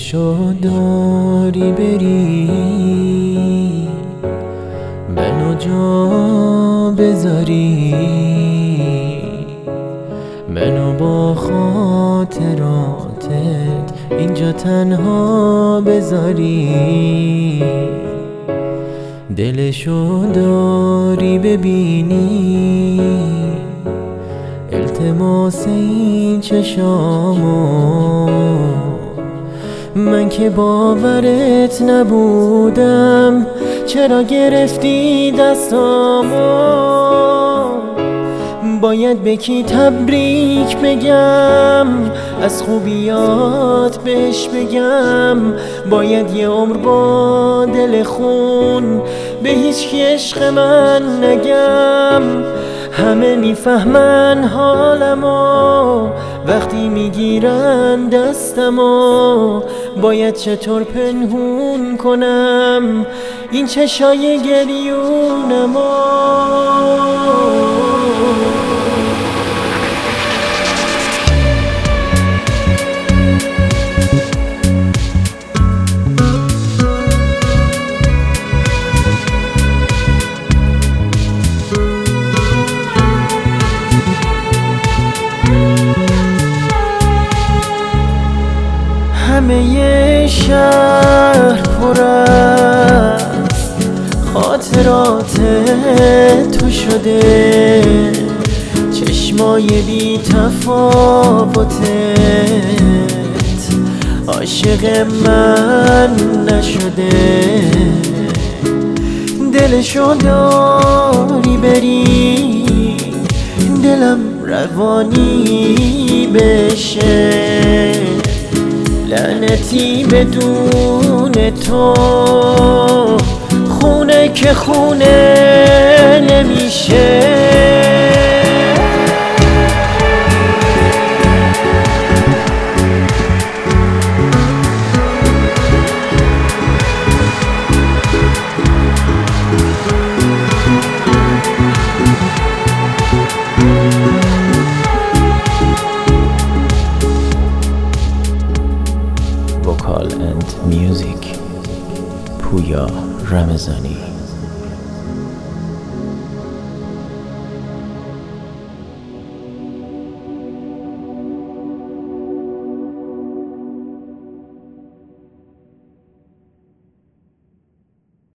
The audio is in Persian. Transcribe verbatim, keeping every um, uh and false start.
دلشو داری بری منو جا بذاری، منو با خاطراتت اینجا تنها بذاری. دلشو داری ببینی التماس این چشامو، من که باورت نبودم چرا گرفتی دستامو. باید به کی تبریک بگم، از خوبیات بهش بگم، باید یه عمر با دل خون به هیچ کی عشق من نگم. همه میفهمن حالمو وقتی میگیرن دستمو، باید چطور پنهون کنم این چشای گریونمو. همه شهر پر از خاطرات تو شده، چشمای بی تفاوتت عاشق من نشده. دلشو داری بری دلم روانی بشه، لعنتی بدون تو خونه که خونه نمیشه. Vocal and music Puya Ramazani.